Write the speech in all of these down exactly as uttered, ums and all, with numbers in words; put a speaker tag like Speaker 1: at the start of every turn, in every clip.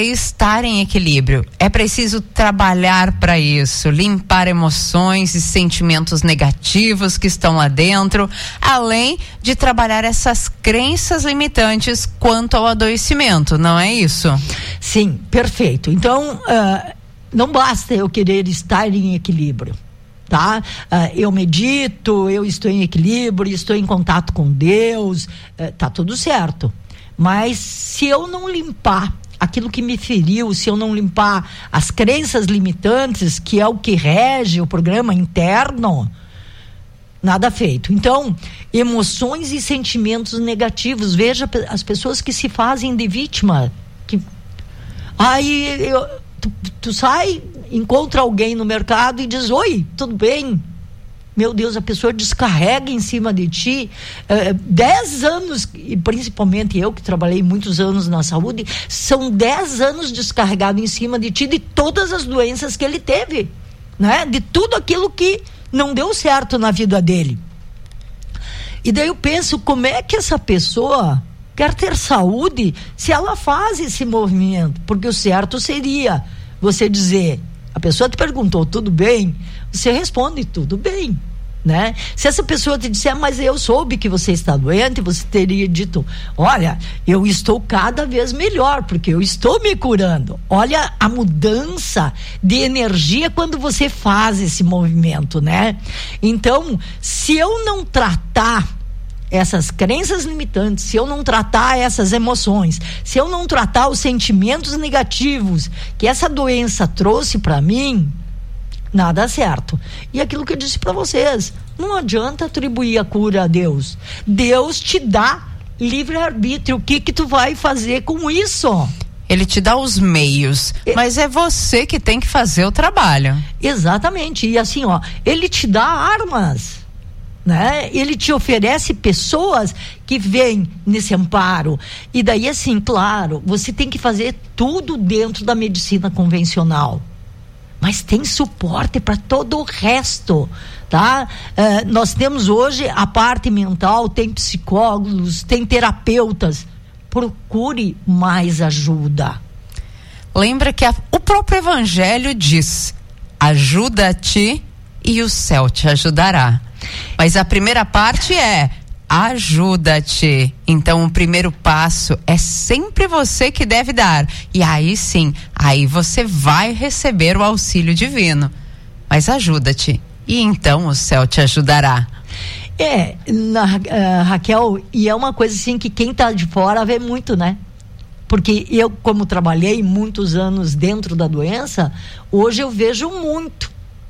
Speaker 1: estar em equilíbrio, é preciso trabalhar para isso, limpar emoções e sentimentos negativos que estão lá dentro, além de trabalhar essas crenças limitantes quanto ao adoecimento, não é isso?
Speaker 2: Sim, perfeito. Então, uh, não basta eu querer estar em equilíbrio, tá? Uh, eu medito, eu estou em equilíbrio, estou em contato com Deus, uh, tá tudo certo. Mas se eu não limpar aquilo que me feriu, se eu não limpar as crenças limitantes, que é o que rege o programa interno, nada feito. Então, emoções e sentimentos negativos. Veja as pessoas que se fazem de vítima. Que, aí eu, tu, tu sai, encontra alguém no mercado e diz: oi, tudo bem? Meu Deus, a pessoa descarrega em cima de ti uh, dez anos, e principalmente eu que trabalhei muitos anos na saúde, são dez anos descarregado em cima de ti de todas as doenças que ele teve, né? De tudo aquilo que não deu certo na vida dele. E daí eu penso, como é que essa pessoa quer ter saúde se ela faz esse movimento? Porque o certo seria você dizer, a pessoa te perguntou, tudo bem? Você responde, tudo bem, né? Se essa pessoa te disser, mas eu soube que você está doente, você teria dito, olha, eu estou cada vez melhor, porque eu estou me curando. Olha a mudança de energia quando você faz esse movimento, né? Então, se eu não tratar essas crenças limitantes, se eu não tratar essas emoções, se eu não tratar os sentimentos negativos que essa doença trouxe para mim, nada certo. E aquilo que eu disse para vocês, não adianta atribuir a cura a Deus. Deus te dá livre-arbítrio. O que que tu vai fazer com isso?
Speaker 1: Ele te dá os meios, é, mas é você que tem que fazer o trabalho.
Speaker 2: Exatamente. E assim, ó, ele te dá armas, né? Ele te oferece pessoas que vêm nesse amparo. E daí, assim, claro, você tem que fazer tudo dentro da medicina convencional, mas tem suporte para todo o resto, tá? Uh, nós temos hoje a parte mental, tem psicólogos, tem terapeutas. Procure mais ajuda.
Speaker 1: Lembra que a, o próprio Evangelho diz: ajuda-te e o céu te ajudará. Mas a primeira parte é ajuda-te. Então o primeiro passo é sempre você que deve dar. E aí sim, aí você vai receber o auxílio divino. Mas ajuda-te. E então o céu te ajudará.
Speaker 2: É, na, uh, Raquel, e é uma coisa assim que quem tá de fora vê muito, né? Porque eu, como trabalhei muitos anos dentro da doença, hoje eu vejo muito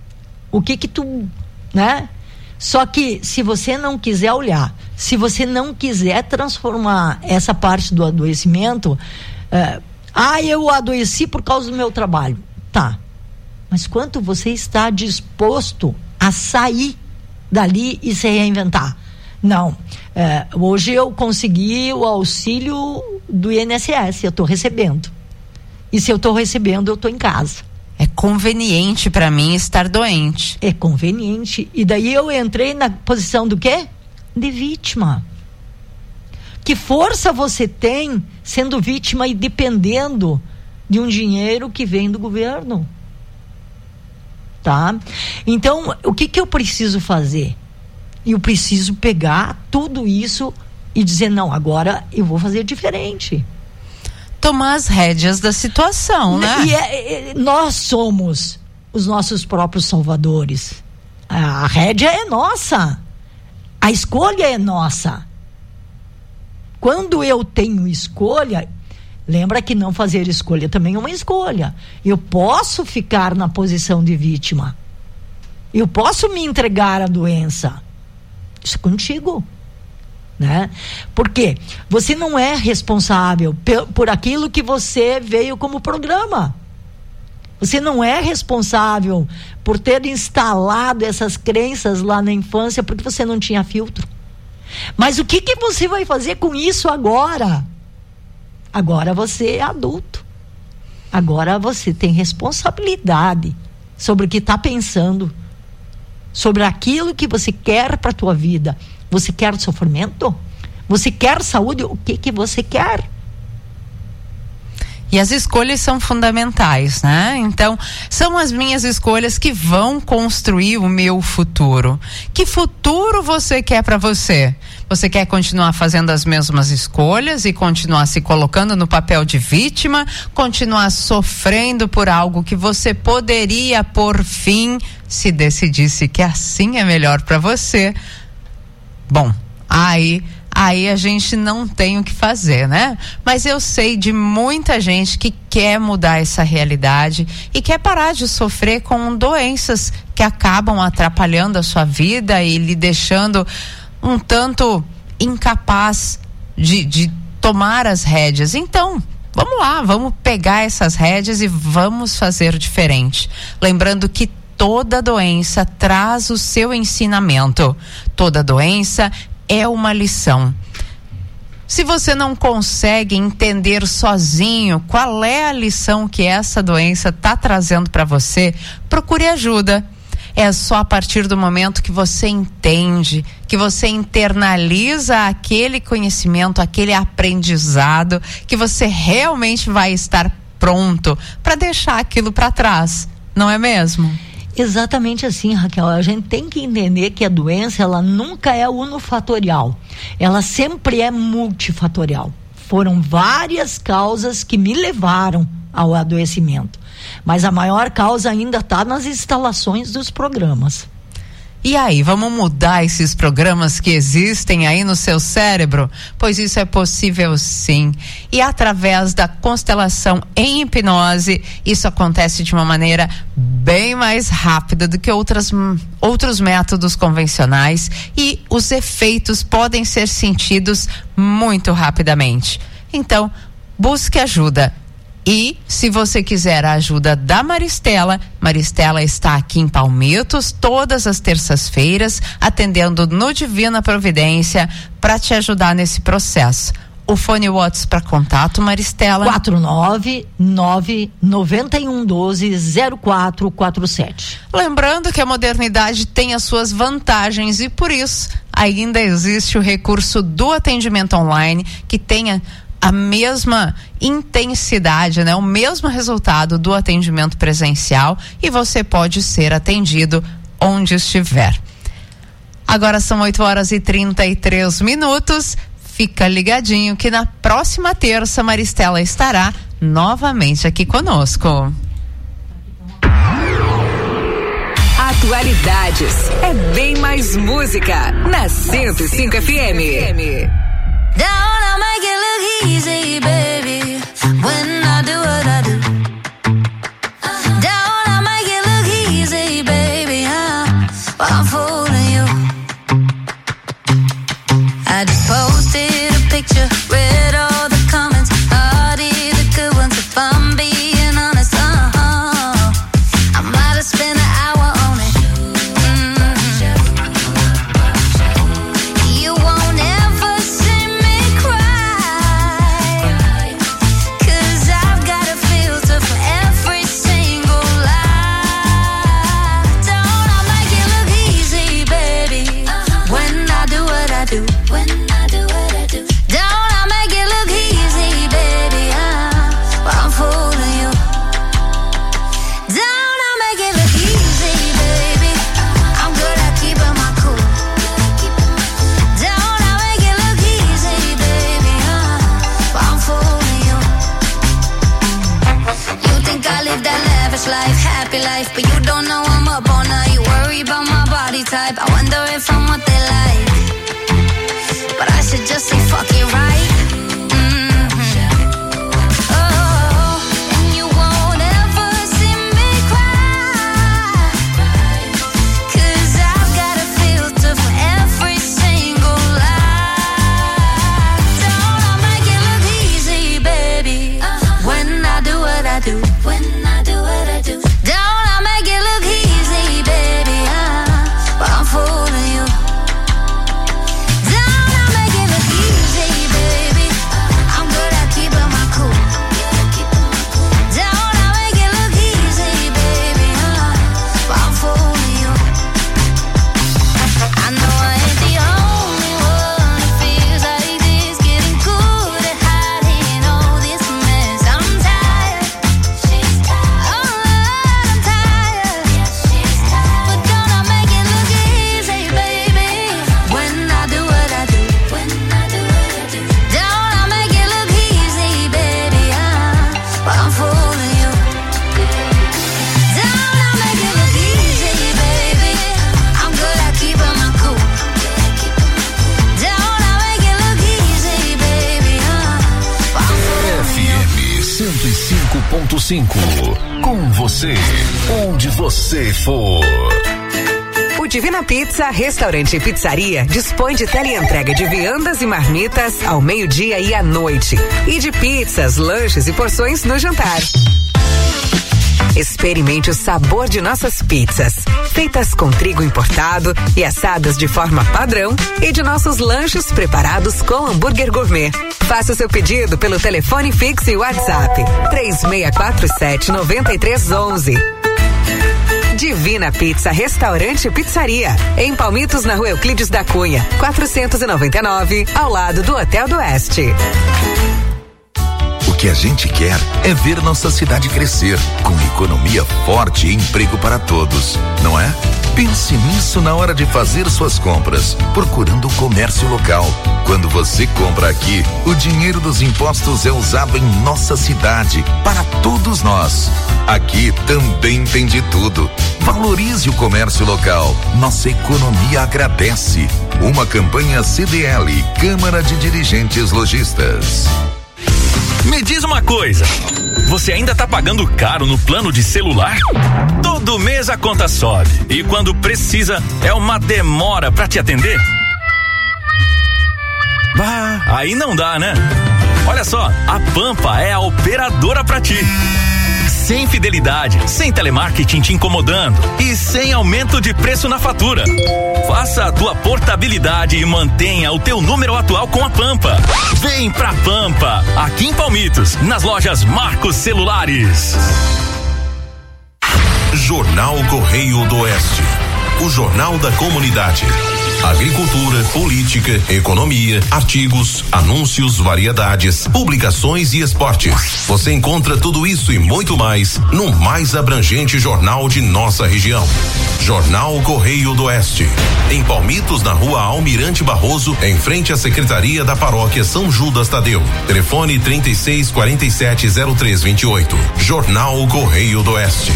Speaker 2: o que que tu, né? Só que se você não quiser olhar, se você não quiser transformar essa parte do adoecimento, uh, ah, eu adoeci por causa do meu trabalho. Tá, mas quanto você está disposto a sair dali e se reinventar? Não, é, hoje eu consegui o auxílio do I N S S, eu estou recebendo, e se eu estou recebendo, eu estou em casa.
Speaker 1: É conveniente para mim estar doente.
Speaker 2: É conveniente, e daí eu entrei na posição do quê? De vítima. Que força você tem sendo vítima e dependendo de um dinheiro que vem do governo? Tá? Então, o que que eu preciso fazer? Eu preciso pegar tudo isso e dizer, não, agora eu vou fazer diferente.
Speaker 1: Tomar as rédeas da situação, né?
Speaker 2: E é, é, nós somos os nossos próprios salvadores. A, a rédea é nossa. A escolha é nossa. Quando eu tenho escolha, lembra que não fazer escolha também é uma escolha. Eu posso ficar na posição de vítima. Eu posso me entregar à doença. Isso é contigo, né? Porque você não é responsável por, por aquilo que você veio como programa. Você não é responsável por ter instalado essas crenças lá na infância porque você não tinha filtro. Mas o que que você vai fazer com isso agora? Agora você é adulto. Agora você tem responsabilidade sobre o que está pensando, sobre aquilo que você quer para a tua vida. Você quer sofrimento? Você quer saúde? O que que você quer?
Speaker 1: E as escolhas são fundamentais, né? Então, são as minhas escolhas que vão construir o meu futuro. Que futuro você quer para você? Você quer continuar fazendo as mesmas escolhas e continuar se colocando no papel de vítima? Continuar sofrendo por algo que você poderia por fim se decidisse que assim é melhor para você? Bom, aí... Aí a gente não tem o que fazer, né? Mas eu sei de muita gente que quer mudar essa realidade e quer parar de sofrer com doenças que acabam atrapalhando a sua vida e lhe deixando um tanto incapaz de, de tomar as rédeas. Então, vamos lá, vamos pegar essas rédeas e vamos fazer diferente. Lembrando que toda doença traz o seu ensinamento. Toda doença é uma lição. Se você não consegue entender sozinho qual é a lição que essa doença está trazendo para você, procure ajuda. É só a partir do momento que você entende, que você internaliza aquele conhecimento, aquele aprendizado, que você realmente vai estar pronto para deixar aquilo para trás, não é mesmo?
Speaker 2: Exatamente assim, Raquel. A gente tem que entender que a doença, ela nunca é unofatorial. Ela sempre é multifatorial. Foram várias causas que me levaram ao adoecimento. Mas a maior causa ainda está nas instalações dos programas.
Speaker 1: E aí, vamos mudar esses programas que existem aí no seu cérebro? Pois isso é possível sim. E através da constelação em hipnose, isso acontece de uma maneira bem mais rápida do que outras, outros métodos convencionais, e os efeitos podem ser sentidos muito rapidamente. Então, busque ajuda. E se você quiser a ajuda da Maristela, Maristela está aqui em Palmitos todas as terças-feiras, atendendo no Divina Providência para te ajudar nesse processo. O fone WhatsApp para contato, Maristela:
Speaker 2: quatro nove nove nove um um doze zero quatro quatro sete.
Speaker 1: Lembrando que a modernidade tem as suas vantagens e por isso ainda existe o recurso do atendimento online, que tenha a mesma intensidade, né? O mesmo resultado do atendimento presencial, e você pode ser atendido onde estiver. Agora são oito horas e trinta e três minutos. Fica ligadinho que na próxima terça Maristela estará novamente aqui conosco.
Speaker 3: Atualidades é bem mais música na cento e cinco F M.
Speaker 4: Down, I make it look easy, baby. When I do what I do. Down, I make it look easy, baby. Huh? I'm fooling you. I just posted a picture, read all the comments, hearted the good ones. If I'm being honest, uh-huh, I might have spent an hour on it. Mm-hmm. You won't ever see me cry, 'cause I've got a filter for every single lie. Don't I make it look easy, baby? When I do what I do. When I do what I do. Don't I make it look easy, baby? Uh, but I'm fooling you. Don't I make it look easy, baby? I'm good at keeping my cool. Don't I make it look easy, baby? Uh, but I'm fooling you. You think I live that lavish life, happy life, but you don't know I'm up all night. You worry about my body type. I wonder if I'm what they like. But I should just say fuck it, right? Mm-hmm. Oh, and you won't ever see me cry, 'cause I've got a filter for every single lie. Don't I make it look easy, baby? When I do what I do. When I do what I do. Don't I make it look easy, baby? Uh, but I'm fooling you. Don't I make it look easy, baby?
Speaker 5: ponto cinco. Com você, onde você for.
Speaker 3: O Divina Pizza, restaurante e pizzaria, dispõe de teleentrega de viandas e marmitas ao meio-dia e à noite. E de pizzas, lanches e porções no jantar. Experimente o sabor de nossas pizzas, feitas com trigo importado e assadas de forma padrão, e de nossos lanches preparados com hambúrguer gourmet. Faça o seu pedido pelo telefone fixo e WhatsApp três seis quatro sete nove três um um. Divina Pizza, restaurante e pizzaria, em Palmitos, na Rua Euclides da Cunha, quatrocentos e noventa e nove, ao lado do Hotel do Oeste.
Speaker 6: O que a gente quer é ver nossa cidade crescer, com economia forte e emprego para todos, não é? Pense nisso na hora de fazer suas compras, procurando o comércio local. Quando você compra aqui, o dinheiro dos impostos é usado em nossa cidade, para todos nós. Aqui também tem de tudo. Valorize o comércio local. Nossa economia agradece. Uma campanha C D L, Câmara de Dirigentes Lojistas.
Speaker 7: Me diz uma coisa, você ainda tá pagando caro no plano de celular? Todo mês a conta sobe e quando precisa é uma demora pra te atender? Bah, aí não dá, né? Olha só, a Pampa é a operadora pra ti. Sem fidelidade, sem telemarketing te incomodando e sem aumento de preço na fatura. Faça a tua portabilidade e mantenha o teu número atual com a Pampa. Vem pra Pampa, aqui em Palmitos, nas lojas Marcos Celulares.
Speaker 8: Jornal Correio do Oeste, o jornal da comunidade. Agricultura, política, economia, artigos, anúncios, variedades, publicações e esportes. Você encontra tudo isso e muito mais no mais abrangente jornal de nossa região. Jornal Correio do Oeste. Em Palmitos, na Rua Almirante Barroso, em frente à Secretaria da Paróquia São Judas Tadeu. Telefone trinta e seis, quarenta e sete, zero três vinte e oito. Jornal Correio do Oeste.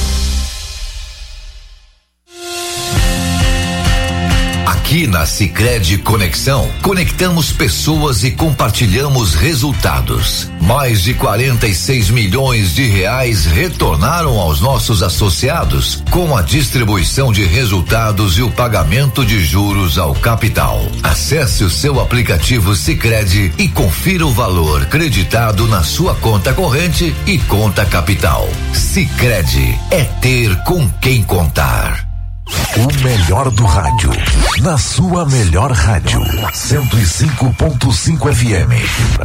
Speaker 9: Aqui na Sicredi Conexão, conectamos pessoas e compartilhamos resultados. Mais de quarenta e seis milhões de reais retornaram aos nossos associados com a distribuição de resultados e o pagamento de juros ao capital. Acesse o seu aplicativo Sicredi e confira o valor creditado na sua conta corrente e conta capital. Sicredi é ter com quem contar.
Speaker 5: O melhor do rádio, na sua melhor rádio, cento e cinco ponto cinco F M.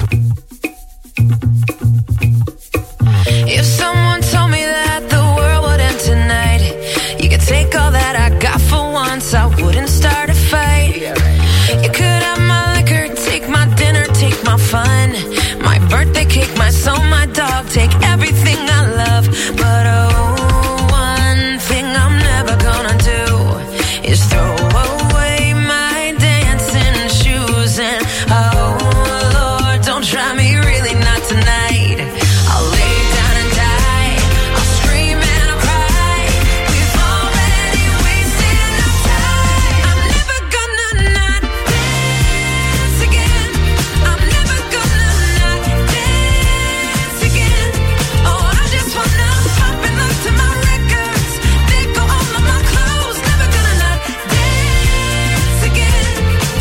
Speaker 4: If someone told me that the world would end tonight, you could take all that I got for once, I wouldn't start a fight. You could have my liquor, take my dinner, take my fun, my birthday cake, my soul, my dog, take everything I love, but oh, one thing I'm never gonna do is throw away my dancing shoes. And oh Lord, don't try me, really not tonight. I'll lay down and die, I'll scream and I'll cry. We've already wasted enough time. I'm never gonna not dance again. I'm never gonna not dance again. Oh, I just wanna pop and look to my records. They go all of my clothes. Never gonna not dance again.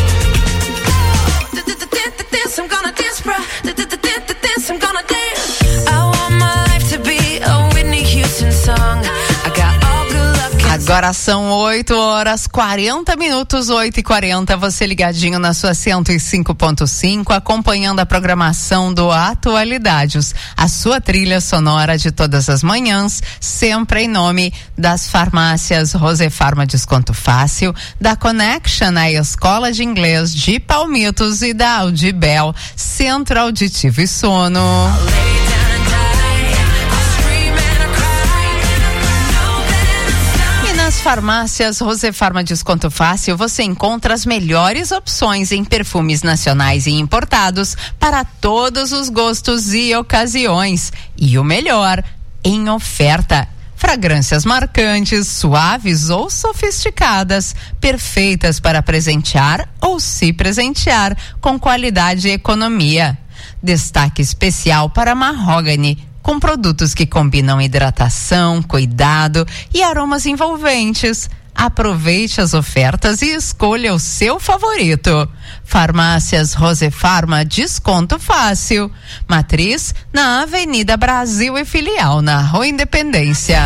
Speaker 4: Dance, I'm gonna dance, bruh. Dance, I'm gonna dance. I want my life to be a Whitney Houston song. I got all good luck.
Speaker 1: Agora são oito horas quarenta minutos, oito e quarenta. Você ligadinho na sua cento e cinco ponto cinco, acompanhando a programação do Atualidades, a sua trilha sonora de todas as manhãs, sempre em nome das farmácias Rosefarma Desconto Fácil, da Connection, a Escola de Inglês de Palmitos, e da Audibel, Centro Auditivo e Sono. Nas farmácias Rosefarma Desconto Fácil você encontra as melhores opções em perfumes nacionais e importados para todos os gostos e ocasiões. E o melhor, em oferta. Fragrâncias marcantes, suaves ou sofisticadas, perfeitas para presentear ou se presentear, com qualidade e economia. Destaque especial para Mahogany, com produtos que combinam hidratação, cuidado e aromas envolventes. Aproveite as ofertas e escolha o seu favorito. Farmácias Rosefarma, desconto fácil. Matriz na Avenida Brasil e filial na Rua Independência.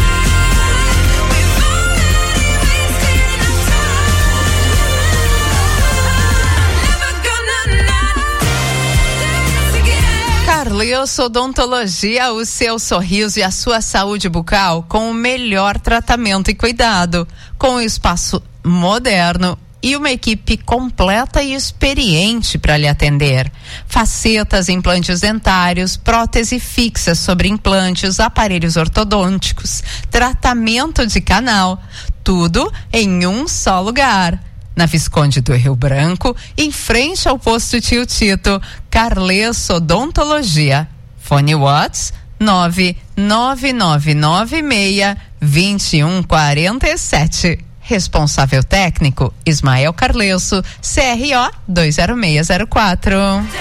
Speaker 1: Carleus Odontologia, o seu sorriso e a sua saúde bucal com o melhor tratamento e cuidado, com um espaço moderno e uma equipe completa e experiente para lhe atender. Facetas, implantes dentários, prótese fixa sobre implantes, aparelhos ortodônticos, tratamento de canal, tudo em um só lugar. Na Visconde do Rio Branco, em frente ao posto Tio Tito. Carleus Odontologia. Fone Whats nove nove nove nove seis, dois um quatro sete. Responsável técnico Ismael Carleuso, C R O dois zero seis zero quatro.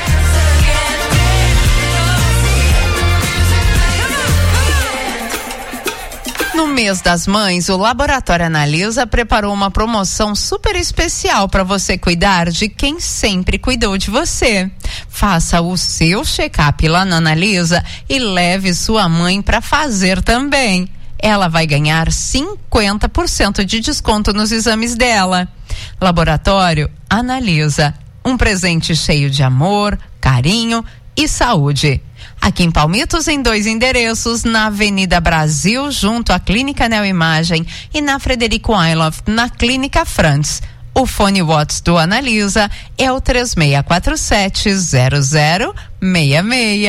Speaker 1: No mês das mães, o Laboratório Analisa preparou uma promoção super especial para você cuidar de quem sempre cuidou de você. Faça o seu check-up lá na Analisa e leve sua mãe para fazer também. Ela vai ganhar cinquenta por cento de desconto nos exames dela. Laboratório Analisa, um presente cheio de amor, carinho e saúde. Aqui em Palmitos, em dois endereços, na Avenida Brasil, junto à Clínica Neoimagem, e na Frederico Einloff, na Clínica Frantz. O fone Whats do Analisa é o três seis quatro sete, zero zero seis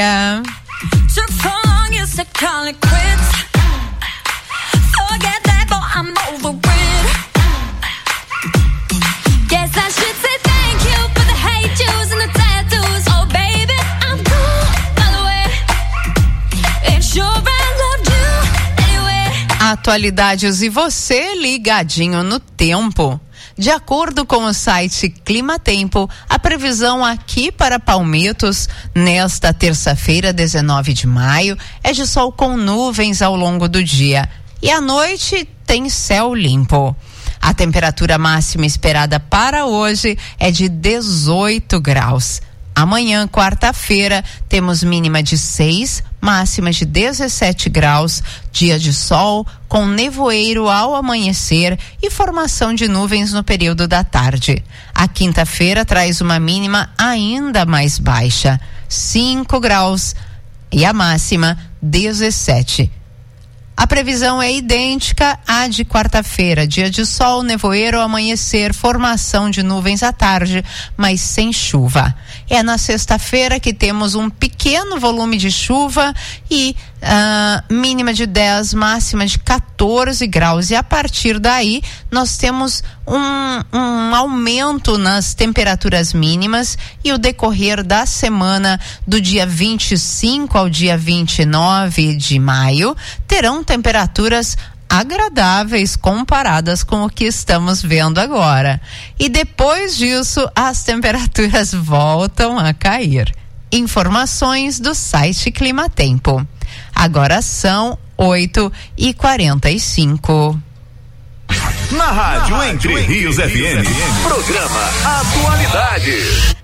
Speaker 1: Atualidades e você ligadinho no tempo. De acordo com o site Clima Tempo, a previsão aqui para Palmitos, nesta terça-feira, dezenove de maio, é de sol com nuvens ao longo do dia. E à noite tem céu limpo. A temperatura máxima esperada para hoje é de dezoito graus. Amanhã, quarta-feira, temos mínima de seis, máxima de dezessete graus, dia de sol, com nevoeiro ao amanhecer e formação de nuvens no período da tarde. A quinta-feira traz uma mínima ainda mais baixa, cinco graus, e a máxima, dezessete. A previsão é idêntica à de quarta-feira, dia de sol, nevoeiro ao amanhecer, formação de nuvens à tarde, mas sem chuva. É na sexta-feira que temos um pequeno volume de chuva e uh, mínima de dez, máxima de quatorze graus. E a partir daí nós temos um, um aumento nas temperaturas mínimas e o decorrer da semana do dia vinte e cinco ao dia vinte e nove de maio terão temperaturas agradáveis comparadas com o que estamos vendo agora. E depois disso, as temperaturas voltam a cair. Informações do site Clima Tempo. Agora são oito e quarenta e cinco.
Speaker 7: Na Rádio Entre Rios F M, programa Atualidade.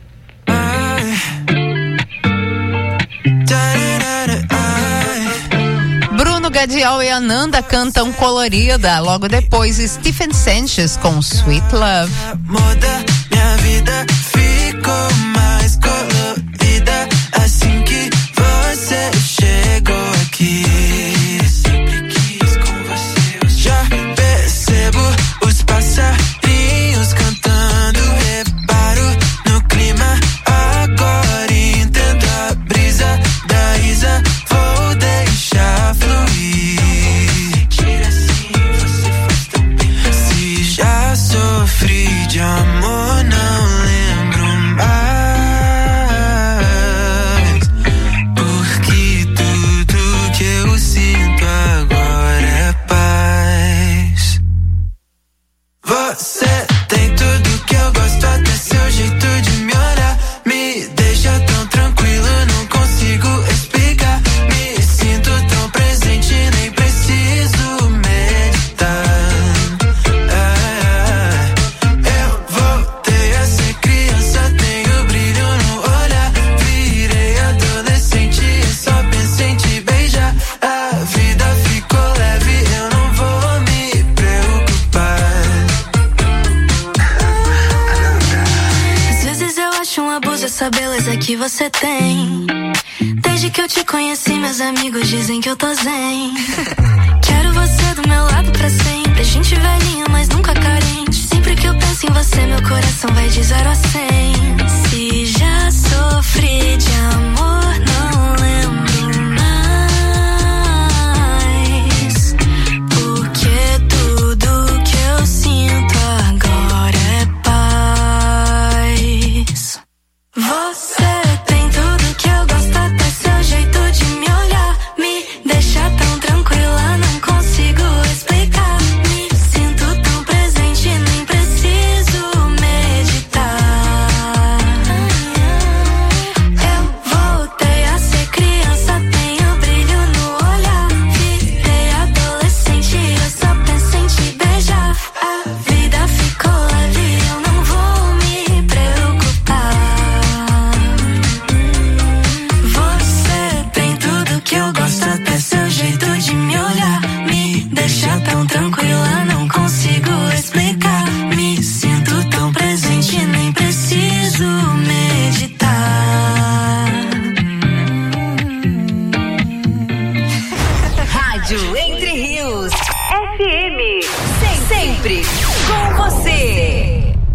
Speaker 1: Bruno Gadiol e Ananda cantam Colorida. Logo depois, Stephen Sanchez com Sweet Love.
Speaker 10: Muda minha vida, ficou mais colorida assim que você chegou aqui. Sempre quis com você. Já percebo os passarinhos cantando, reparo no clima. Agora entendo a brisa da Isa. Vou deixar fluir. Tira assim, você faz tão bem. Se já sofri de amor, não lembro mais.
Speaker 4: que você tem. Desde que eu te conheci, meus amigos dizem que eu tô zen. Quero você do meu lado pra sempre. A gente velhinha, mas nunca carente. Sempre que eu penso em você, meu coração vai de zero a cem. Se já sofri de amor, não lembro mais. Porque tudo que eu sinto agora é paz. Você tem tudo que eu gosto, até seu jeito de me olhar. Me deixa tão tranquila, não consigo explicar. Me sinto tão presente, nem preciso meditar. Eu voltei a ser criança, tenho brilho no olhar. Virei adolescente, eu só penso em te beijar. A vida ficou leve, eu não vou me preocupar. Você tem tudo que eu gosto, até seu jeito de me olhar. Me deixa tão tranquila, não consigo explicar. Me sinto tão presente, nem preciso meditar.
Speaker 3: Rádio Entre Rios. F M. Sempre com você.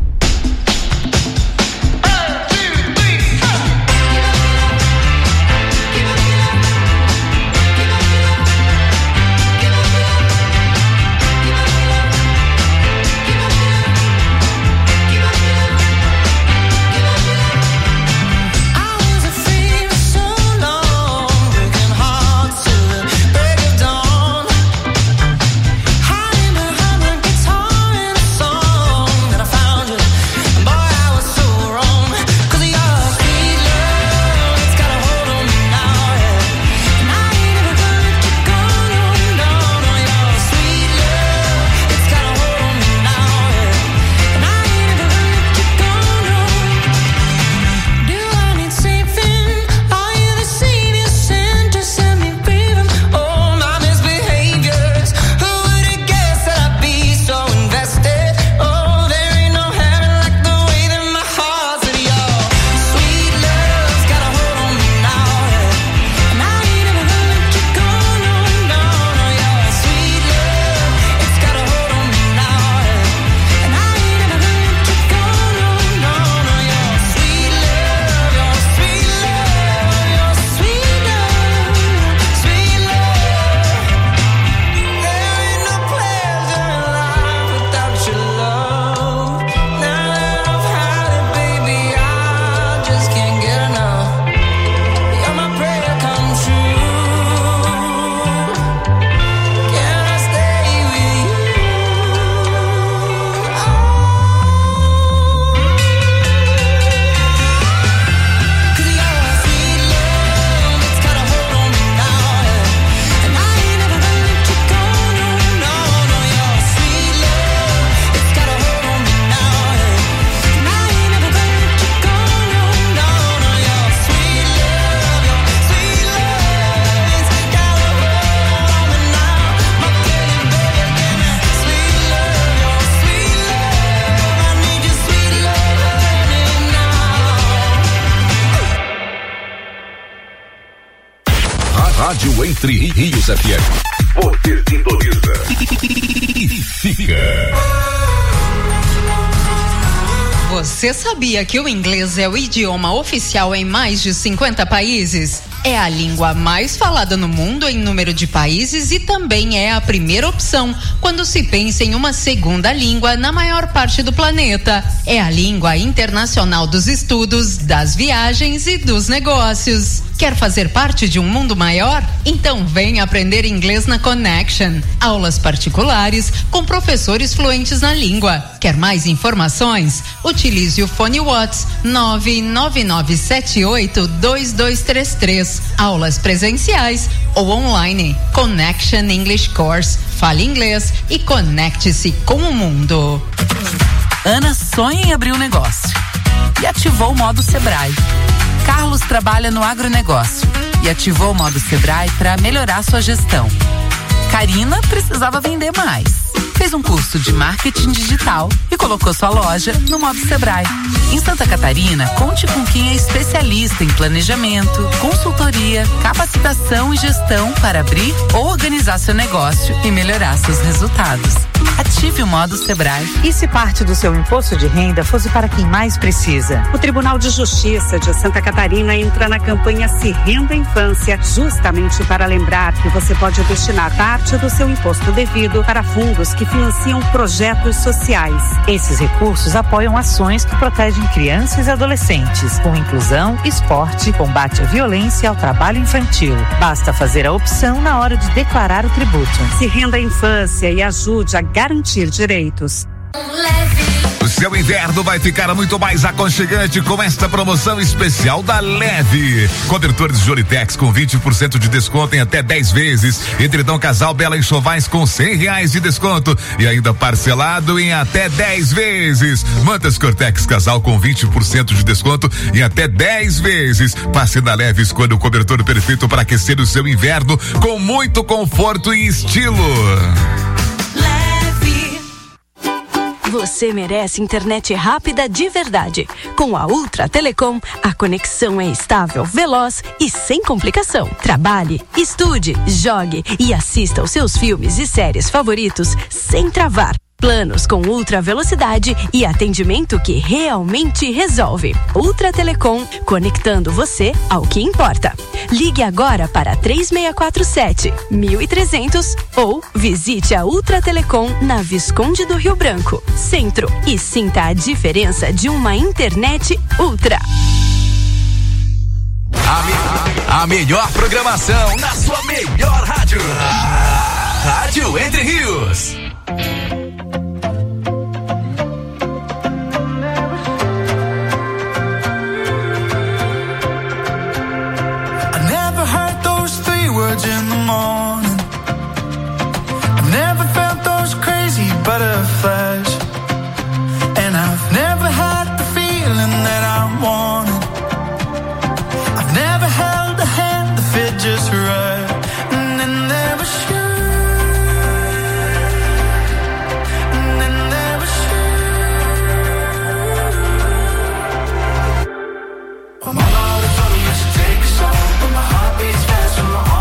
Speaker 11: Rádio Entre Rios F M. Você sintoniza e fica.
Speaker 1: Você sabia que o inglês é o idioma oficial em mais de cinquenta países? É a língua mais falada no mundo em número de países e também é a primeira opção quando se pensa em uma segunda língua na maior parte do planeta. É a língua internacional dos estudos, das viagens e dos negócios. Quer fazer parte de um mundo maior? Então vem aprender inglês na Connection. Aulas particulares com professores fluentes na língua. Quer mais informações? Utilize o fone Whats nove nove nove sete oito dois dois três três. Aulas presenciais ou online. Connection English Course. Fale inglês e conecte-se com o mundo.
Speaker 12: Ana sonha em abrir um negócio e ativou o modo Sebrae. Carlos trabalha no agronegócio e ativou o modo Sebrae para melhorar sua gestão. Karina precisava vender mais fez um curso de marketing digital e colocou sua loja no Mob Sebrae. Em Santa Catarina, conte com quem é especialista em planejamento, consultoria, capacitação e gestão para abrir ou organizar seu negócio e melhorar seus resultados. Ative o modo Sebrae.
Speaker 13: E se parte do seu imposto de renda fosse para quem mais precisa? O Tribunal de Justiça de Santa Catarina entra na campanha Se Renda Infância, justamente para lembrar que você pode destinar parte do seu imposto devido para fundos que financiam projetos sociais. Esses recursos apoiam ações que protegem crianças e adolescentes, com inclusão, esporte, combate à violência e ao trabalho infantil. Basta fazer a opção na hora de declarar o tributo. Se Renda Infância e ajude a garantir direitos.
Speaker 14: O seu inverno vai ficar muito mais aconchegante com esta promoção especial da Leve. Cobertores Joritex com vinte por cento de desconto em até dez vezes. Edredom Casal Bela Enxovais com cem reais de desconto e ainda parcelado em até dez vezes. Mantas Cortex Casal com vinte por cento de desconto em até dez vezes. Passe na Leve, escolha o cobertor perfeito para aquecer o seu inverno com muito conforto e estilo.
Speaker 15: Você merece internet rápida de verdade. Com a Ultra Telecom, a conexão é estável, veloz e sem complicação. Trabalhe, estude, jogue e assista aos seus filmes e séries favoritos sem travar. Planos com ultra velocidade e atendimento que realmente resolve. Ultra Telecom, conectando você ao que importa. Ligue agora para três seis quatro sete, um três zero zero ou visite a Ultra Telecom na Visconde do Rio Branco, Centro, e sinta a diferença de uma internet ultra.
Speaker 7: A, me, a melhor programação na sua melhor rádio. Rádio Entre Rios.
Speaker 10: Words in the morning. I've never felt those crazy butterflies, and I've never had the feeling that I wanted. I've never held a hand that fit just right, and then there was you, and then there was you. Well, my Lord, I told you to take a song, but my heart beats fast from my heart.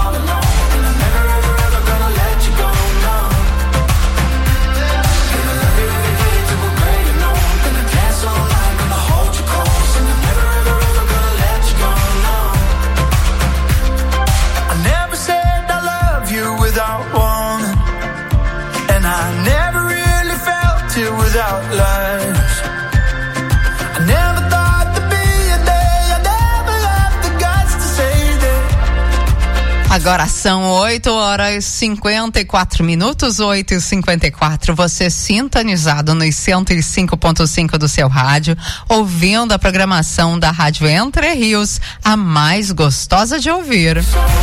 Speaker 10: Without lies, I never thought there'd be a day I never have the guts to say that.
Speaker 1: Agora são oito horas e cinquenta e quatro minutos, oito e cinquenta e quatro. Você sintonizado nos cento e cinco ponto cinco do seu rádio, ouvindo a programação da Rádio Entre Rios, a mais gostosa de ouvir.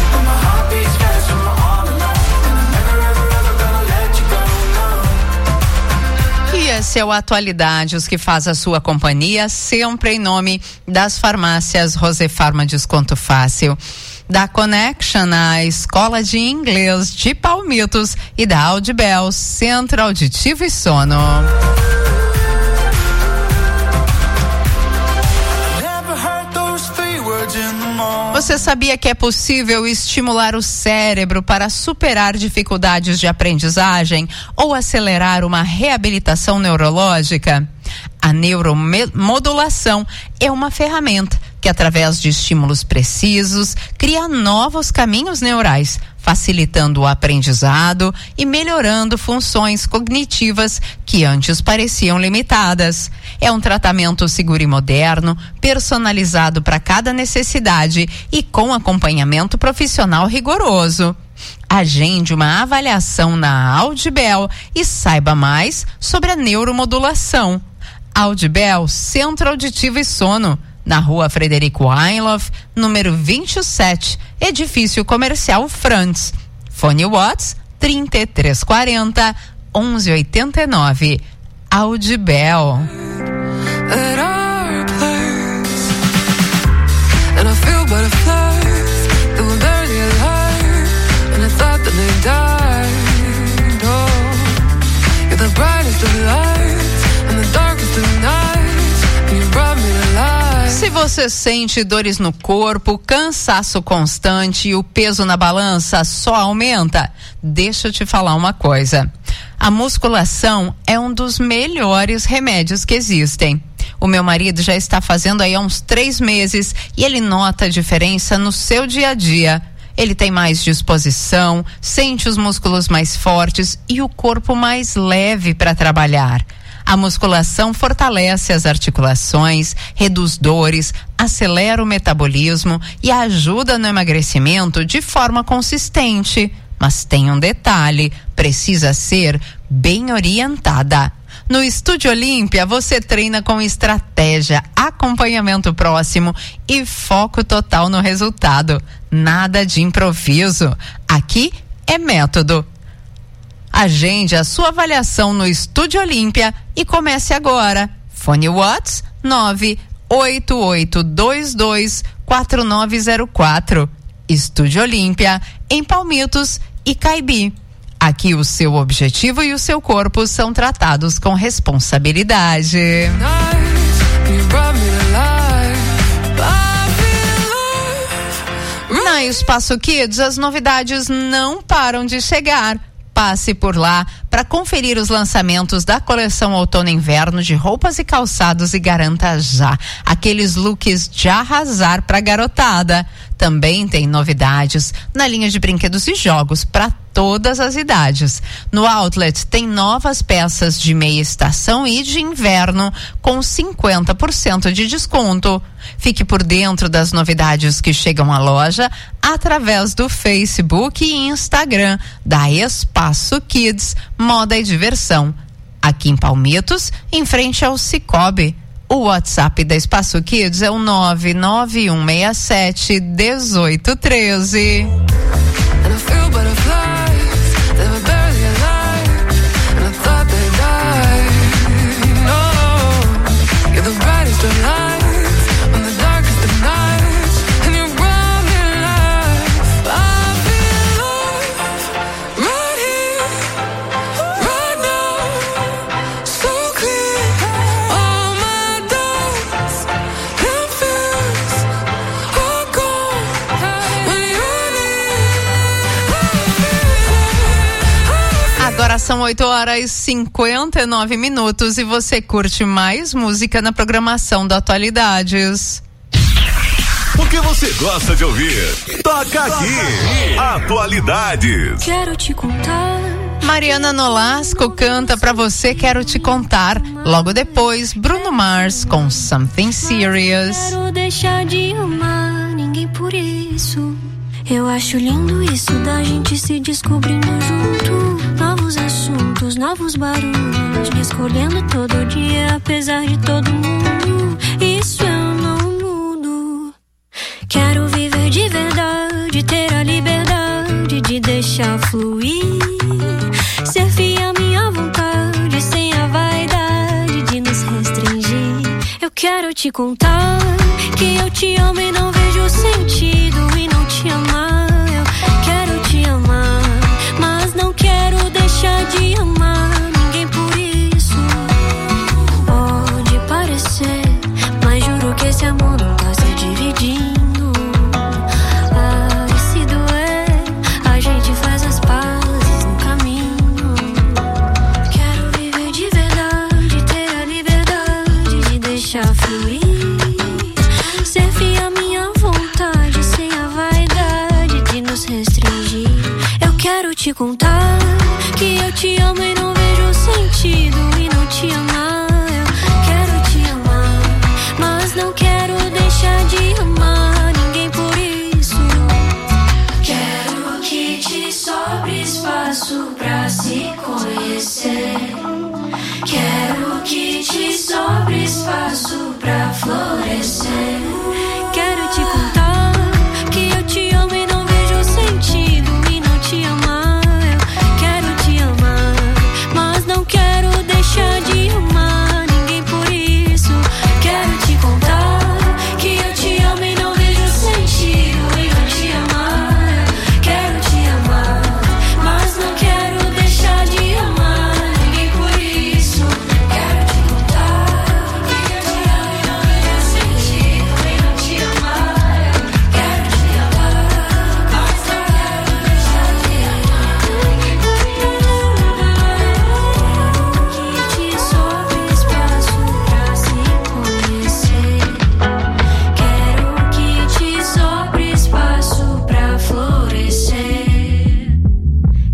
Speaker 1: Esse é o Atualidades, que faz a sua companhia, sempre em nome das farmácias Rosefarma Desconto Fácil, da Connection, a Escola de Inglês de Palmitos, e da Audibel, Centro Auditivo e Sono. Você sabia que é possível estimular o cérebro para superar dificuldades de aprendizagem ou acelerar uma reabilitação neurológica? A neuromodulação é uma ferramenta que, através de estímulos precisos, cria novos caminhos neurais, facilitando o aprendizado e melhorando funções cognitivas que antes pareciam limitadas. É um tratamento seguro e moderno, personalizado para cada necessidade e com acompanhamento profissional rigoroso. Agende uma avaliação na Audibel e saiba mais sobre a neuromodulação. Audibel, Centro Auditivo e Sono, na Rua Frederico Einloff, número vinte e sete, Edifício Comercial Frantz. Fone Watts trinta e três quarenta, onze oitenta e nove. Audibel. você sente dores no corpo, cansaço constante e o peso na balança só aumenta, deixa eu te falar uma coisa. A musculação é um dos melhores remédios que existem. O meu marido já está fazendo aí há uns três meses e ele nota a diferença no seu dia a dia. Ele tem mais disposição, sente os músculos mais fortes e o corpo mais leve para trabalhar. A musculação fortalece as articulações, reduz dores, acelera o metabolismo e ajuda no emagrecimento de forma consistente. Mas tem um detalhe, precisa ser bem orientada. No Estúdio Olímpia, você treina com estratégia, acompanhamento próximo e foco total no resultado. Nada de improviso. Aqui é método. Agende a sua avaliação no Estúdio Olímpia e comece agora. Fone Whats nove oito oito dois dois quatro nove zero quatro. Estúdio Olímpia, em Palmitos e Caibi. Aqui o seu objetivo e o seu corpo são tratados com responsabilidade. Na Espaço Kids, as novidades não param de chegar. Passe por lá para conferir os lançamentos da coleção outono e inverno de roupas e calçados e garanta já aqueles looks de arrasar para garotada. Também tem novidades na linha de brinquedos e jogos para todas as idades. No Outlet tem novas peças de meia estação e de inverno com cinquenta por cento de desconto. Fique por dentro das novidades que chegam à loja através do Facebook e Instagram da Espaço Kids Moda e Diversão. Aqui em Palmitos, em frente ao Cicobi. O WhatsApp da Espaço Kids é o nove nove um seis sete um oito um três. Agora são oito horas e cinquenta e nove minutos e você curte mais música na programação da Atualidades.
Speaker 11: O que você gosta de ouvir? Toca aqui. Atualidades.
Speaker 4: Quero te contar.
Speaker 1: Mariana Nolasco canta pra você Quero Te Contar. Logo depois, Bruno Mars com Something Serious.
Speaker 4: Quero deixar de amar ninguém por isso. Eu acho lindo isso da gente se descobrindo junto. Novos assuntos, novos barulhos, me escolhendo todo dia, apesar de todo mundo. Isso eu não mudo. Quero viver de verdade, ter a liberdade de deixar fluir. Ser fiel à minha vontade, sem a vaidade de nos restringir. Eu quero te contar que eu te amo e não vejo sentido em não te amar. Eu quero te amar, mas não quero deixar de amar ninguém por isso. Pode parecer, mas juro que esse amor não tá se dividindo. Ai, se doer, a gente faz as pazes no caminho. Quero viver de verdade, ter a liberdade de deixar fluir. Ser fiel à minha vontade, sem a vaidade de nos restringir. Eu quero te contar que eu te amo e não vejo sentido em não te amar. Eu quero te amar, mas não quero deixar de amar ninguém por isso. Quero que te sobre espaço pra se conhecer. Quero que te sobre espaço pra florescer. Quero te contar que eu te amo e não vejo sentido em não te amar. Eu quero te amar, mas não quero deixar de amar ninguém por isso. Quero te contar que eu te amo e não vejo sentido em não te amar. Eu quero te amar, mas não quero deixar de amar ninguém.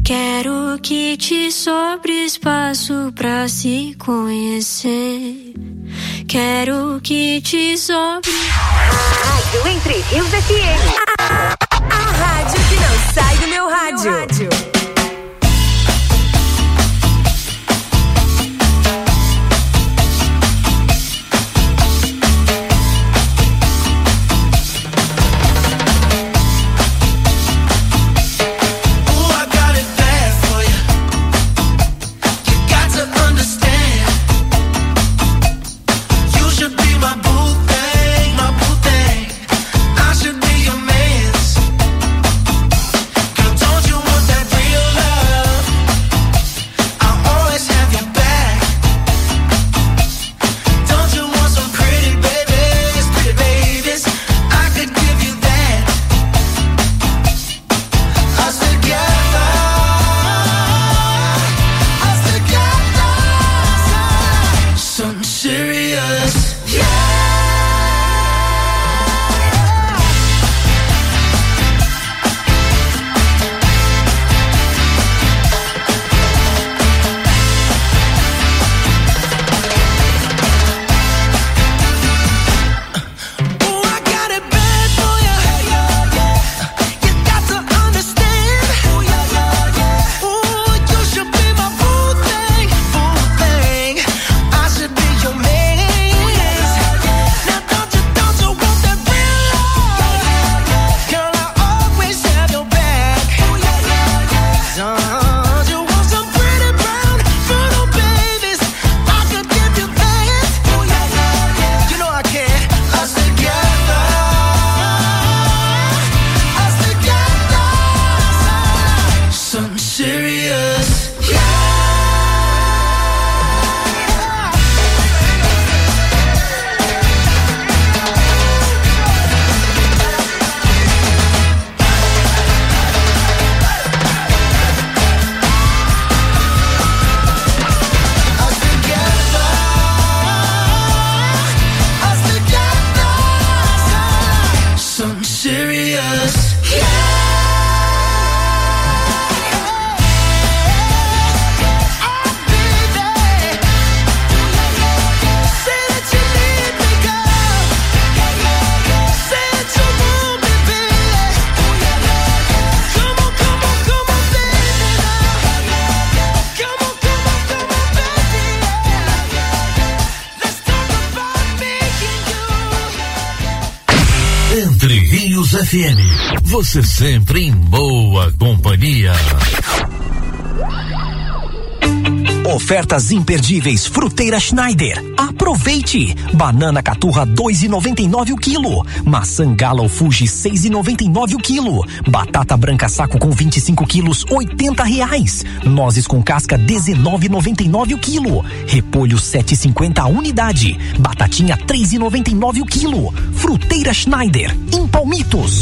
Speaker 4: Quero que te sobre espaço pra se conhecer. Quero que te sobre.
Speaker 3: Rádio Entre Rios F M. A, a rádio que não sai do meu rádio. Meu rádio.
Speaker 5: Entre Rios F M, você sempre em boa companhia.
Speaker 16: Ofertas imperdíveis Fruteira Schneider. Aproveite! Banana caturra dois e noventa e nove o quilo. Maçã Gala Fuji seis e noventa e nove o quilo. Batata branca saco com vinte e cinco quilos oitenta reais. Nozes com casca dezenove e noventa e nove o quilo. Repolho sete e cinquenta a unidade. Batatinha três e noventa e nove o quilo. Fruteira Schneider em Palmitos.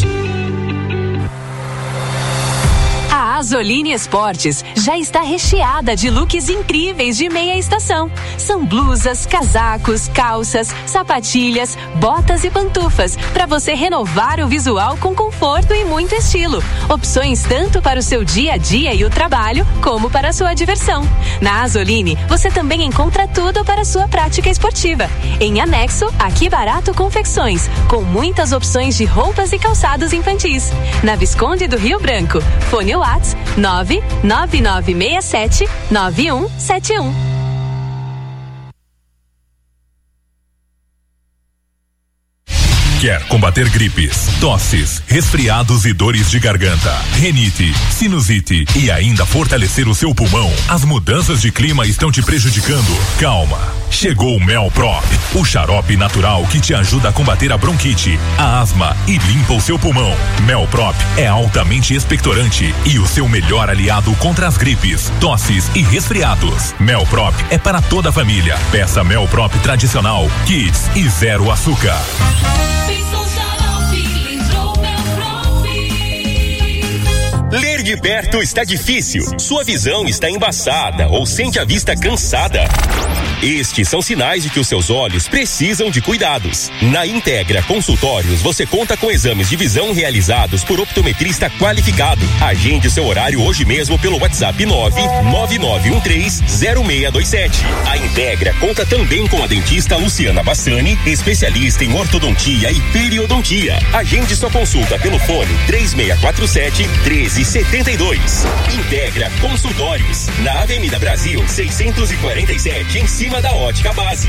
Speaker 17: A Azoline Esportes já está recheada de looks incríveis de meia estação. São blusas, casacos, calças, sapatilhas, botas e pantufas para você renovar o visual com conforto e muito estilo. Opções tanto para o seu dia a dia e o trabalho, como para a sua diversão. Na Azoline, você também encontra tudo para a sua prática esportiva. Em anexo, Aqui Barato Confecções, com muitas opções de roupas e calçados infantis. Na Visconde do Rio Branco. Fone WhatsApp nove nove nove seis sete nove um sete um.
Speaker 11: Quer combater gripes, tosses, resfriados e dores de garganta, rinite, sinusite e ainda fortalecer o seu pulmão? As mudanças de clima estão te prejudicando? Calma! Chegou o Melprop, o xarope natural que te ajuda a combater a bronquite, a asma e limpa o seu pulmão. Melprop é altamente expectorante e o seu melhor aliado contra as gripes, tosses e resfriados. Melprop é para toda a família. Peça Melprop tradicional, Kids e zero açúcar.
Speaker 18: Ler de perto está difícil, sua visão está embaçada ou sente a vista cansada. Estes são sinais de que os seus olhos precisam de cuidados. Na Integra Consultórios, você conta com exames de visão realizados por optometrista qualificado. Agende seu horário hoje mesmo pelo WhatsApp nove nove nove um três zero seis dois sete. A Integra conta também com a dentista Luciana Bassani, especialista em ortodontia e periodontia. Agende sua consulta pelo fone três seis quatro sete, um três sete dois. Integra Consultórios, na Avenida Brasil seiscentos e quarenta e sete, em cima da Ótica Base.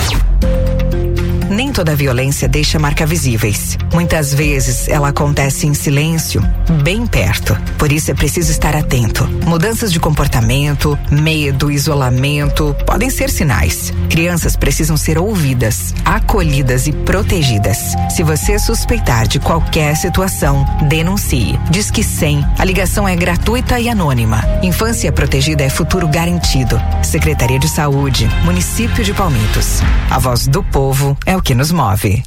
Speaker 3: Nem toda violência deixa marcas visíveis. Muitas vezes ela acontece em silêncio, bem perto. Por isso é preciso estar atento. Mudanças de comportamento, medo, isolamento podem ser sinais. Crianças precisam ser ouvidas, acolhidas e protegidas. Se você suspeitar de qualquer situação, denuncie. Disque cem. A ligação é gratuita e anônima. Infância protegida é futuro garantido. Secretaria de Saúde, Município de Palmitos. A voz do povo é o que nos move.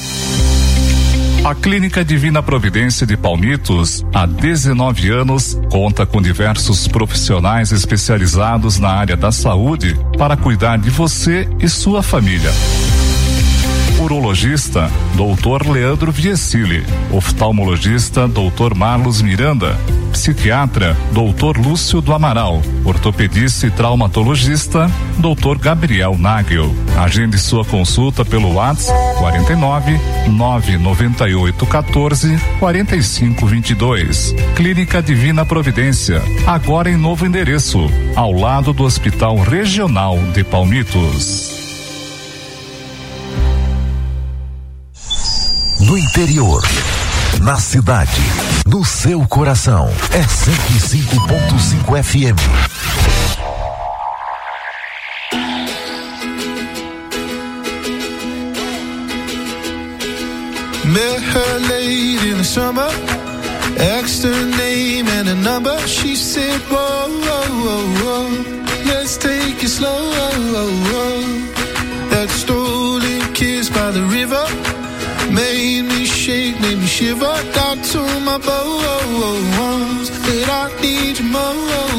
Speaker 11: A Clínica Divina Providência de Palmitos, há dezenove anos, conta com diversos profissionais especializados na área da saúde para cuidar de você e sua família. Urologista, doutor Leandro Viesili. Oftalmologista, doutor Marlos Miranda. Psiquiatra, doutor Lúcio do Amaral. Ortopedista e traumatologista, doutor Gabriel Nagel. Agende sua consulta pelo WhatsApp quarenta e nove, nove noventa e oito, quatorze, quarenta e cinco, vinte e dois. Clínica Divina Providência, agora em novo endereço, ao lado do Hospital Regional de Palmitos.
Speaker 5: No interior, na cidade, no seu coração, é cento e cinco ponto cinco F M.
Speaker 10: Met her late in the summer, asked her name and a number. She said, whoa, whoa, whoa, whoa, let's take it slow. That stolen kiss by the river made me shake, made me shiver. Down to my bones that I need you more.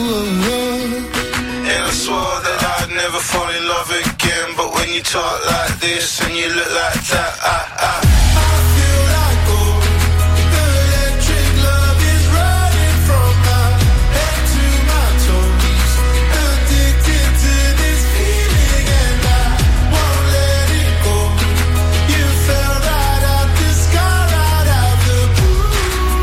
Speaker 10: And I swore that I'd never fall in love again, but when you talk like this and you look like that, I, I, I feel like gold. The electric love is running from my head to my toes. Addicted to this feeling and I won't let it go. You fell right out the sky, right out the blue.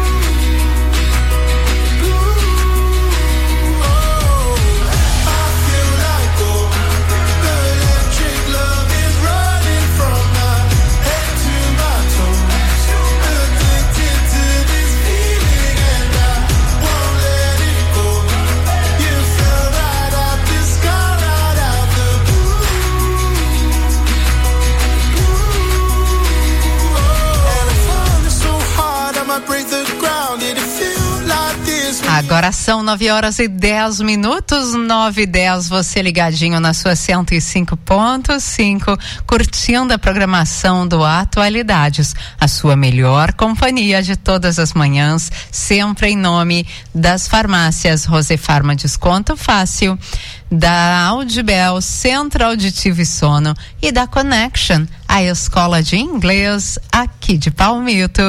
Speaker 10: Blue. Oh, I feel like gold. The electric love is running from my head to my toes. Addicted to this feeling and I won't let it go. You fell right out the sky, right out the blue. And I'm falling so hard I might break the ground. Did it feel like this?
Speaker 1: Agora são nove horas e dez minutos, nove e dez, você ligadinho na sua cento e cinco ponto cinco, curtindo a programação do Atualidades, a sua melhor companhia de todas as manhãs, sempre em nome das farmácias Rosefarma Desconto Fácil, da Audibel, Centro Auditivo e Sono e da Connection, a escola de inglês aqui de Palmitos.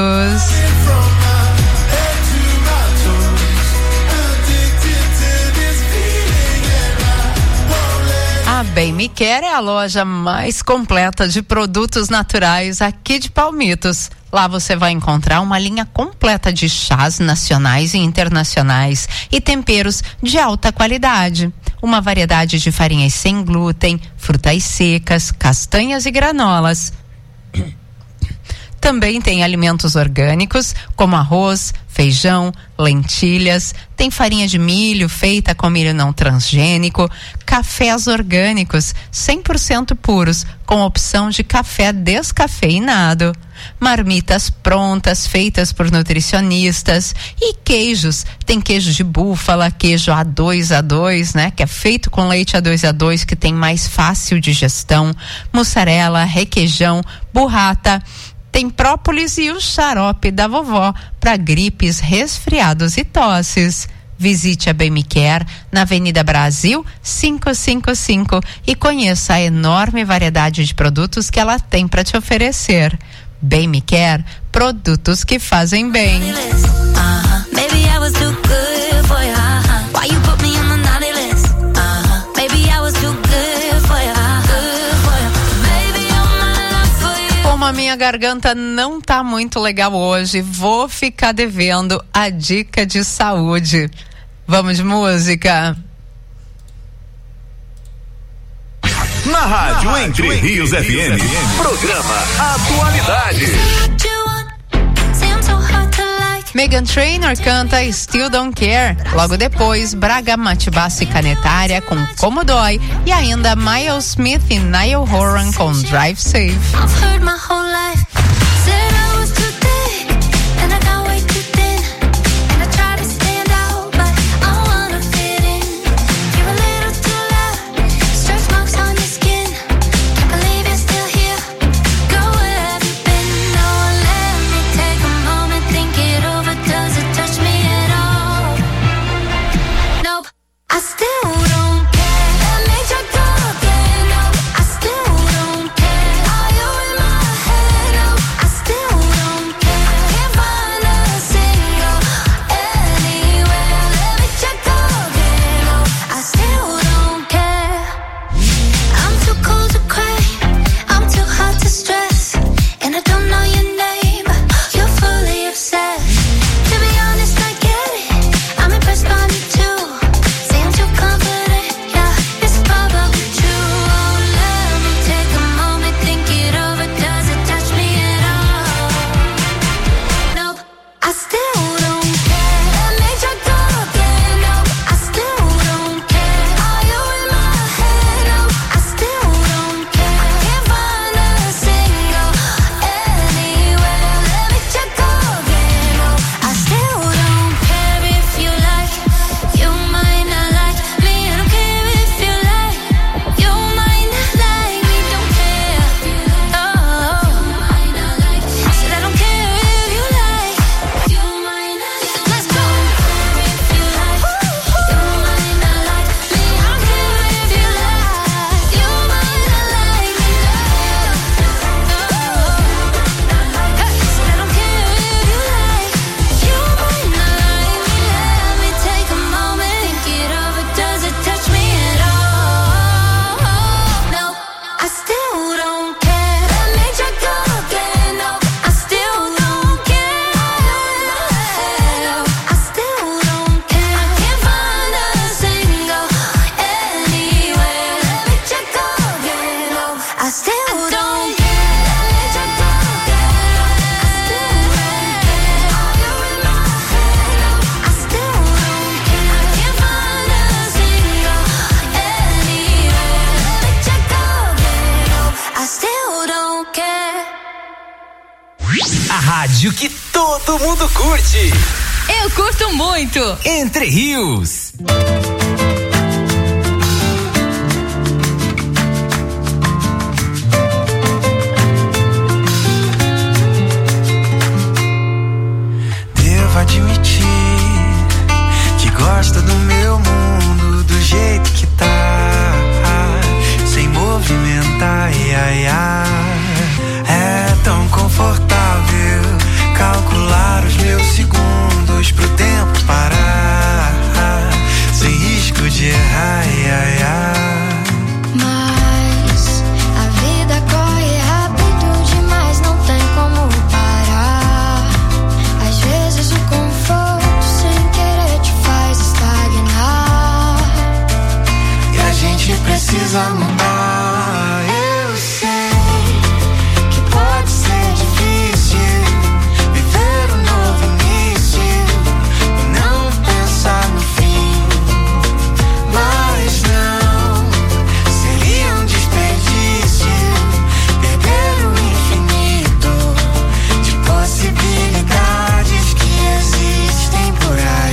Speaker 1: A Bem Me Quer é a loja mais completa de produtos naturais aqui de Palmitos. Lá você vai encontrar uma linha completa de chás nacionais e internacionais e temperos de alta qualidade. Uma variedade de farinhas sem glúten, frutas secas, castanhas e granolas. Também tem alimentos orgânicos, como arroz, feijão, lentilhas, tem farinha de milho feita com milho não transgênico, cafés orgânicos, cem por cento puros, com opção de café descafeinado, marmitas prontas, feitas por nutricionistas e queijos, tem queijo de búfala, queijo A dois A dois, né, que é feito com leite A dois A dois, que tem mais fácil digestão, mussarela, requeijão, burrata, tem própolis e o xarope da vovó para gripes, resfriados e tosses. Visite a Bem Me Quer na Avenida Brasil quinhentos e cinquenta e cinco e conheça a enorme variedade de produtos que ela tem para te oferecer. Bem Me Quer, produtos que fazem bem. Como a minha garganta não tá muito legal hoje, vou ficar devendo a dica de saúde. Vamos de música?
Speaker 19: Na Rádio Entre Rios F M, programa Atualidade.
Speaker 1: Meghan Trainor canta Still Don't Care. Logo depois, Braga Matibassi Canetária com Como Dói. E ainda Miles Smith e Niall Horan com Drive Safe.
Speaker 4: I've heard my whole life, said I was too thick, and I got way too thin, and I try to stand out, but I wanna fit in. You're a little too loud, stretch marks on your skin, can't believe you're still here, go where have you been? No, let me take a moment, think it over, does it touch me at all? Nope, I still don't care, let me try go again, nope, I still don't care, are you in my head? Nope, I still don't care, can't find a single anywhere, let me check again, nope, I still don't care. I'm too cold to cry, I'm too hot to stress, and I don't know your name, you're fully obsessed. To be honest, I get it, I'm impressed by me too. Say I'm too confident, yeah, it's probably true. Oh, let me take a moment, think it over, does it touch me at all? Nope, I still don't care, let me try go again. Nope, I still don't care, are you in my head? Nope, I still don't care, can't find a single anywhere, let me check again. Nope, I still don't care if you like, you might not like me. I don't care if you like, you might not like me. Don't care, oh, said I don't care if you like, you might not. Let's go. If you like, you might not like me. I don't care if you like, you might not like me. Hey, said I don't care if you like, you might not like me. Let me take a moment, think it over, does it touch me at all? No, I still don't care, let me try go again. No, I still don't care, no, I still don't care, can't find a single anywhere, let me check again. No, I still don't care, let me check again. I still don't care, can't find a single anywhere, let me check again. No, I still don't care.
Speaker 20: A rádio que todo mundo curte.
Speaker 17: Eu curto muito.
Speaker 20: Entre Rios.
Speaker 10: Devo admitir que gosta do meu mundo do jeito que tá, sem movimentar, ia, ia. É tão confortável calcular os meus segundos pro tempo parar, sem risco de errar, ia, ia.
Speaker 4: Mas a vida corre rápido demais, não tem como parar. Às vezes o conforto sem querer te faz estagnar,
Speaker 10: E a gente precisa mudar. Eu sei que pode ser difícil viver um novo início e não pensar no fim, mas não seria um desperdício perder o infinito de possibilidades que existem por aí.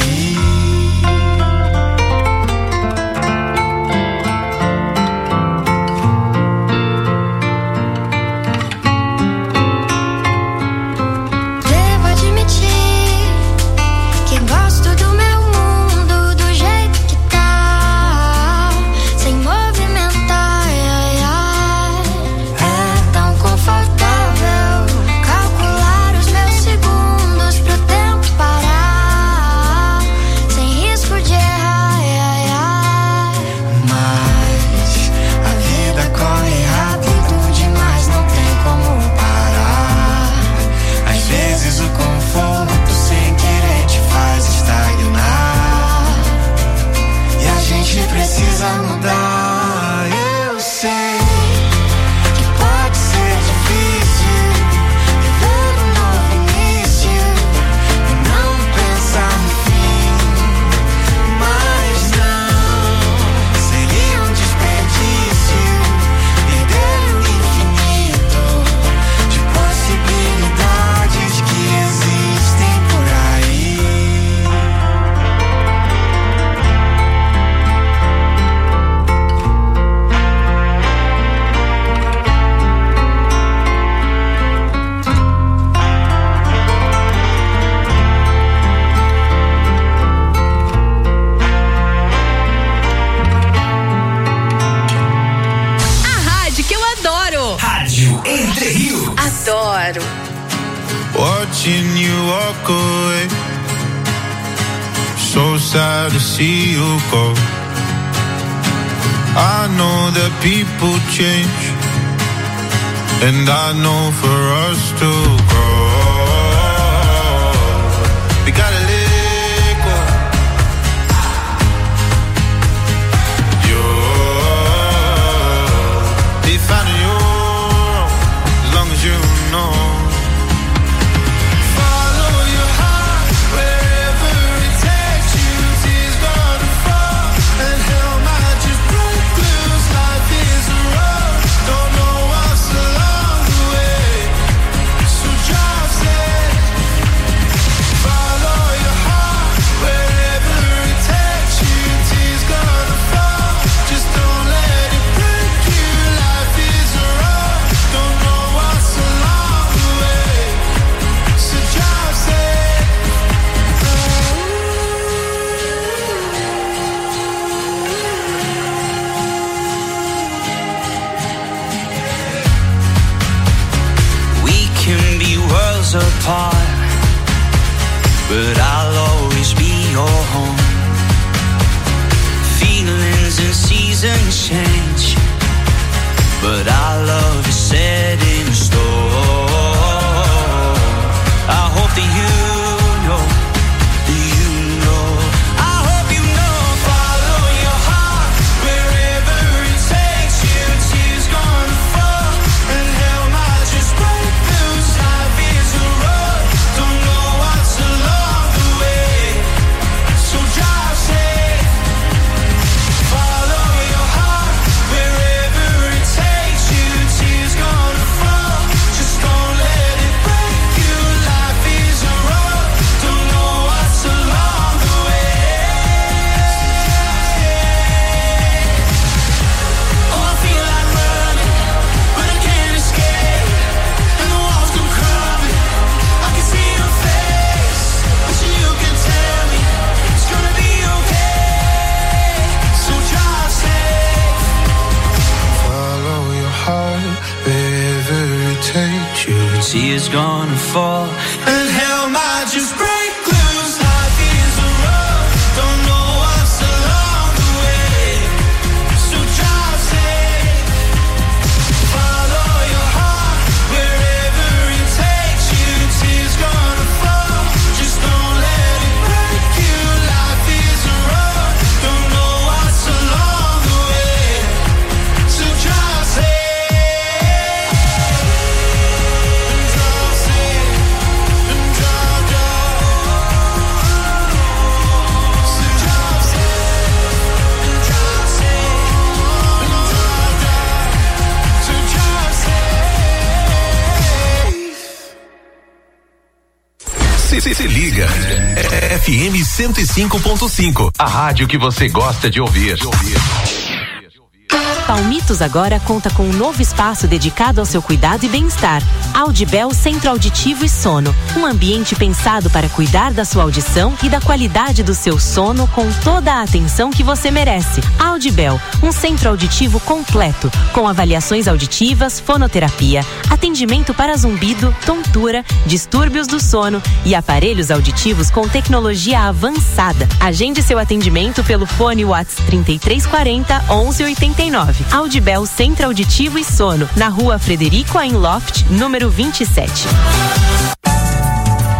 Speaker 10: começa a mudar. Eu sei que pode ser difícil viver um novo início e não pensar no fim, mas não seria um desperdício perder o infinito de possibilidades que existem por aí.
Speaker 21: A rádio que eu adoro.
Speaker 20: Rádio Entre Rios.
Speaker 21: Adoro.
Speaker 10: Watching you walk away, so sad to see you go. I know that people change, and I know for us to grow, we gotta let go. You're defining your own, as long as you know. Follow your heart wherever it takes you. Tears gonna fall and hell might just break loose. Life is a road, don't know what's along the way, so drive safe. Follow your heart wherever it takes you. Tears gonna fall, just don't let it break you. Life is a road, don't know what's along the way, so drive safe. We can be worlds apart, but I'll always be your home. Feelings and seasons change, but our love is set in stone. I hope that you know, that you know. I hope you know. Follow your heart wherever it takes you. Tears gonna fall and hell might just break loose. Life is a road, don't know what's along the way, so drive safe. Follow your heart wherever it takes you. Tears gonna fall, just don't let it break you. Life is a road, don't know what's along the way. Oh, I feel like running, but I can't escape, and the walls come crumbling. I can see your face, wishing you could tell me it's gonna be okay, so drive safe. Follow your heart wherever it takes you. Tears gonna fall and hell might just break loose. Life is a road, don't know what's along the way, so drive safe. Follow your heart wherever it takes you. Tears gonna fall, just don't let it break you. Life is a road, don't know what's along the way, so drive safe. And drive safe, and drive, drive. So drive safe, and drive safe, and drive, drive. So drive safe.
Speaker 19: Se, se, se liga. É F M cento e cinco ponto cinco. A rádio que você gosta de ouvir.
Speaker 22: Palmitos agora conta com um novo espaço dedicado ao seu cuidado e bem-estar. Audibel Centro Auditivo e Sono. Um ambiente pensado para cuidar da sua audição e da qualidade do seu sono com toda a atenção que você merece. Audibel, um centro auditivo completo, com avaliações auditivas, fonoterapia, atendimento para zumbido, tontura, distúrbios do sono e aparelhos auditivos com tecnologia avançada. Agende seu atendimento pelo fone WhatsApp trinta e três quarenta, onze oitenta e nove. Audibel Centro Auditivo e Sono, na rua Frederico Einloft, número vinte e sete.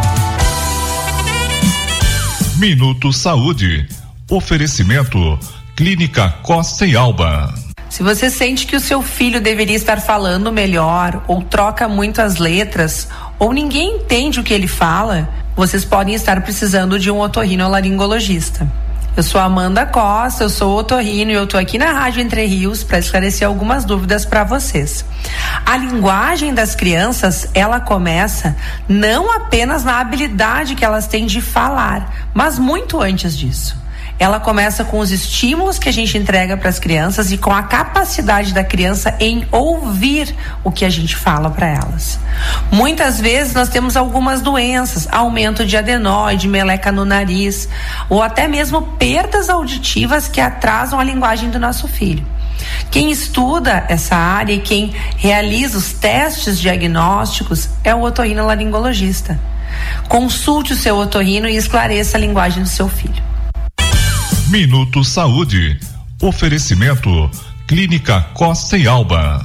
Speaker 11: Minuto Saúde. Oferecimento Clínica Costa e Alba.
Speaker 2: Se você sente que o seu filho deveria estar falando melhor, ou troca muito as letras, ou ninguém entende o que ele fala, vocês podem estar precisando de um otorrinolaringologista. Eu sou Amanda Costa, eu sou otorrino e eu tô aqui na Rádio Entre Rios para esclarecer algumas dúvidas para vocês. A linguagem das crianças, ela começa não apenas na habilidade que elas têm de falar, mas muito antes disso. Ela começa com os estímulos que a gente entrega para as crianças e com a capacidade da criança em ouvir o que a gente fala para elas. Muitas vezes nós temos algumas doenças, aumento de adenoide, meleca no nariz, ou até mesmo perdas auditivas que atrasam a linguagem do nosso filho. Quem estuda essa área e quem realiza os testes diagnósticos é o otorrinolaringologista. Consulte o seu otorrino e esclareça a linguagem do seu filho.
Speaker 11: Minuto Saúde. Oferecimento Clínica Costa e Alba.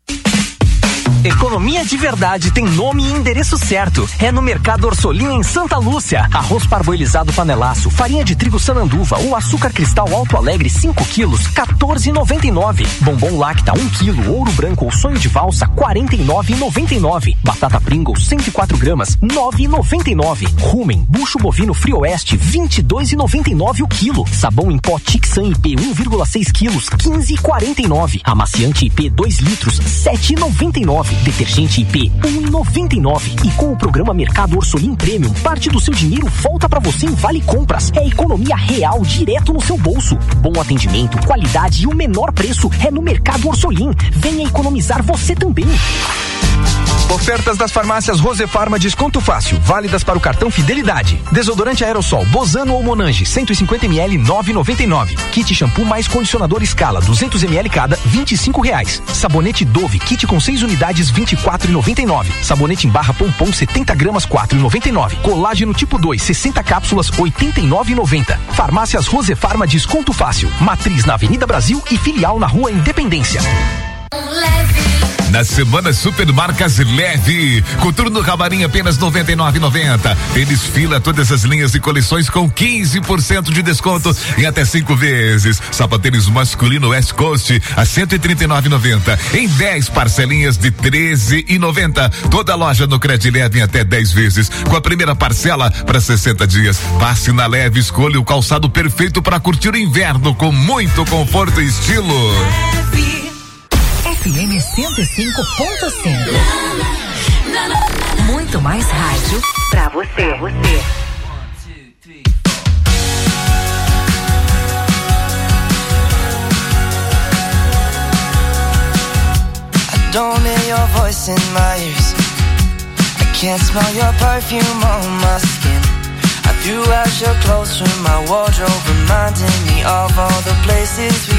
Speaker 16: Economia de verdade tem nome e endereço certo. É no Mercado Orsolim em Santa Lúcia. Arroz parboilizado panelaço, farinha de trigo Sananduva ou açúcar cristal Alto Alegre cinco quilos, quatorze e noventa e nove. Bombom Lacta um quilo, ouro branco ou sonho de valsa, quarenta e nove e noventa e nove. Batata Pringles cento e quatro gramas, nove e noventa e nove. Rumen, bucho bovino Frio Oeste, vinte e dois e noventa e nove o quilo. Sabão em pó Tixan I P um vírgula seis quilos, quinze e quarenta e nove. Amaciante I P dois litros, sete e noventa e nove. Detergente I P um e noventa e nove. E com o programa Mercado Orsolim Premium, parte do seu dinheiro volta pra você em Vale Compras. É economia real direto no seu bolso. Bom atendimento, qualidade e o menor preço é no Mercado Orsolim. Venha economizar você também.
Speaker 6: Ofertas das farmácias Rosefarma Desconto Fácil, válidas para o cartão Fidelidade. Desodorante aerossol Bozano ou Monange, cento e cinquenta mililitros, nove e noventa e nove. Kit shampoo mais condicionador Scala, duzentos mililitros cada, vinte e cinco reais. Sabonete Dove, kit com seis unidades, vinte e quatro e noventa e nove. Sabonete em barra Pompom, setenta gramas, quatro e noventa e nove. Colágeno tipo dois, sessenta cápsulas, oitenta e nove e noventa. Farmácias Rosefarma Desconto Fácil, matriz na Avenida Brasil e filial na Rua Independência.
Speaker 14: Na semana Supermarcas Leve, coturno camarim apenas noventa e nove e noventa. Tênis Fila, todas as linhas e coleções com quinze por cento de desconto em até cinco vezes. Sapatênis masculino West Coast a cento e trinta e nove e noventa em dez parcelinhas de treze e noventa. Toda loja no Cred Leve em até dez vezes, com a primeira parcela para sessenta dias. Passe na Leve, escolha o calçado perfeito para curtir o inverno com muito conforto e estilo.
Speaker 23: F M cento e cinco ponto cinco. Muito mais rádio pra você. Pra você.
Speaker 24: I don't hear your voice in my ears. I can't smell your perfume on my skin. I threw out your clothes from my wardrobe, reminding me of all the places we